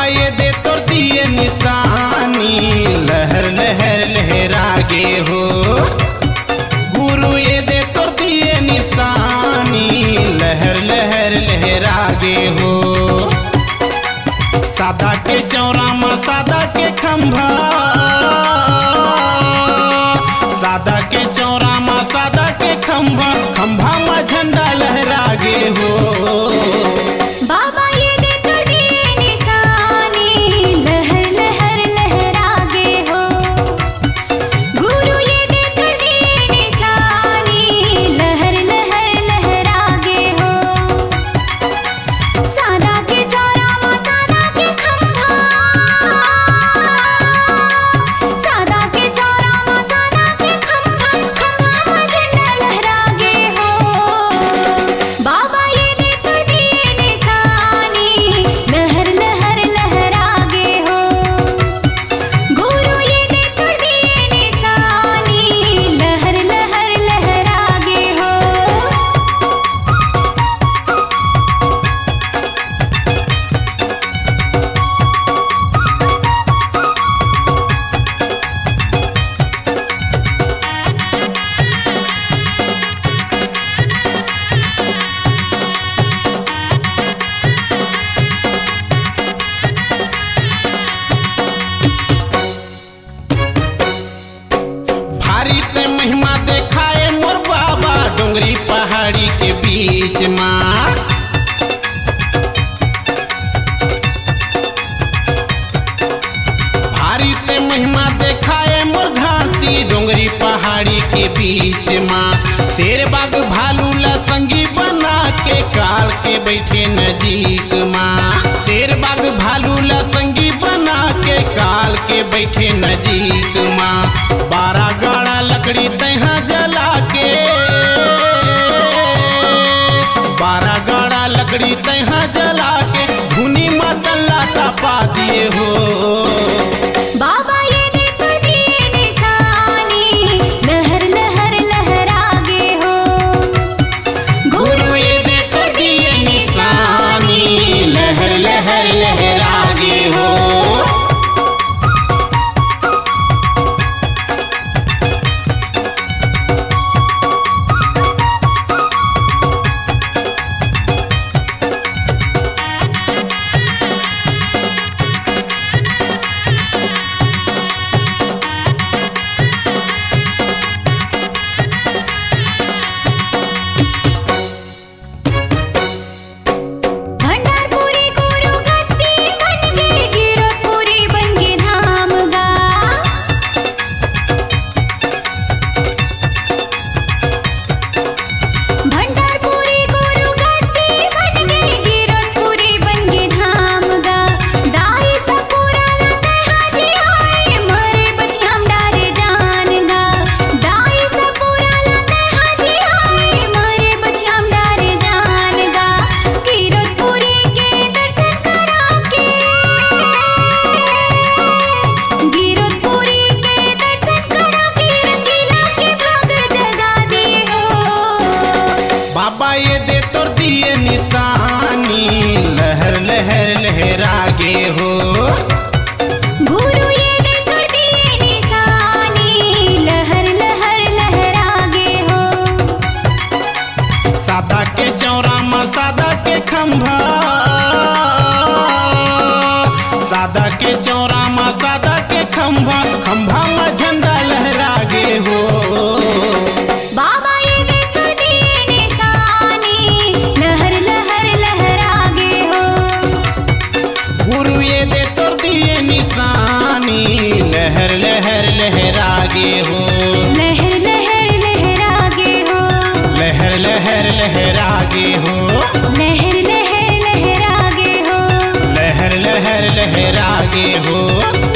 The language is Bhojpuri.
ये दे तो दिए निशानी, लहर लहर लहरागे हो। गुरु ये दे तो दिए निशानी, लहर लहर लहरागे हो। सादा के चौरा में सादा के खंभा, सादा के चौरा में सादा के खंभा, खंभा में झंडा लहरागे हो। बाबा ये दे तो दिए निशानी, लहर लहर लहरागे हो। गुरु ये दे तो दिए निशानी, लहर लहर लहरागे हो। सादा के चौरा में सादा के खंभा, सादा के चौरा में सादा के खंभा, खंभा में झंडा लहरागे हो। बाबा ये दे तो दिए निशानी, लहर लहर लहरागे हो। गुरु ये दे तो दिए निशानी, लहर लहर लहरागे हो। भारी ते महिमा देखाए मोर बाबा, डोंगरी पहाड़ी के बीच माँ। भारी ते महिमा देखाए मोर घासी, डोंगरी पहाड़ी के बीच माँ। शेर बाग भालू ला संगी बना के, काल के बैठे नजीक माँ। शेर बाग भालू ला संगी बना के, काल के बैठे नजीक माँ। 12 गाड़ा लकड़ी तहा जला के, 12 गाड़ा लकड़ी तहा जला के, धुनी मतल्ला तपा दिए हो। बाबा ये दे तो दिए निशानी, लहर लहर लहरागे हो। गुरु ये दे तो दिए निशानी, लहर लहर लहरागे हो। भंडारपुरी गुरु गद्दी बन गए, गिरपुरी बन गए धाम गा। भंडारपुरी गुरु गद्दी बन गए, गिरपुरी बन गए धाम गा। दाई सपूरा लते हाजी आए, मरे बची हम डारे जान गा। दाई सपूरा लते हाजी आए, मरे बची हम डारे जान गा। गिरपुरी के दर्शन करा के, गिरपुरी के दर्शन करा के, रंगीला के भाग जगा दिए हो। बाबा ये दे तो दिए निशानी, लहर लहर लहरागे हो। गुरु ये दे तो दिए निशानी, लहर लहर लहरागे हो। सादा के चौरा में सादा के खंभा, सादा के चौरा में सादा के खंभा, खंभा में झंडा लहरागे हो। बाबा ये दे तो दिए निशानी, लहर लहर लहरागे हो। गुरु ये दे तो दिए निशानी, लहर लहर लहरागे हो। लहर लहर लहरागे हो। लहर लहर लहरागे हो। लहर लहर लहरागे हो। लहर लहर लहरागे हो।